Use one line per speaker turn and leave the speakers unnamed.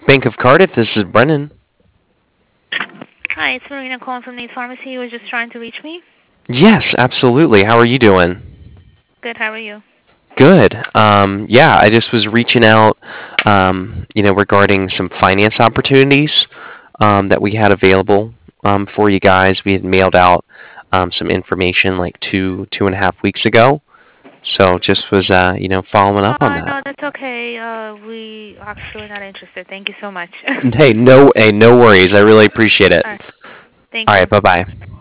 Bank of Cardiff, this is Brennan.
Hi, it's Marina calling from Nate's Pharmacy. You were just trying to reach me?
Yes, absolutely. How are you doing?
Good, how are you?
Good. Yeah, I just was reaching out, regarding some finance opportunities that we had available for you guys. We had mailed out some information like 2.5 weeks ago. So just was, following up on that.
No, that's okay. We actually not interested. Thank you so much.
Hey, no worries. I really appreciate it.
All right,
All
thank
right,
you.
bye bye.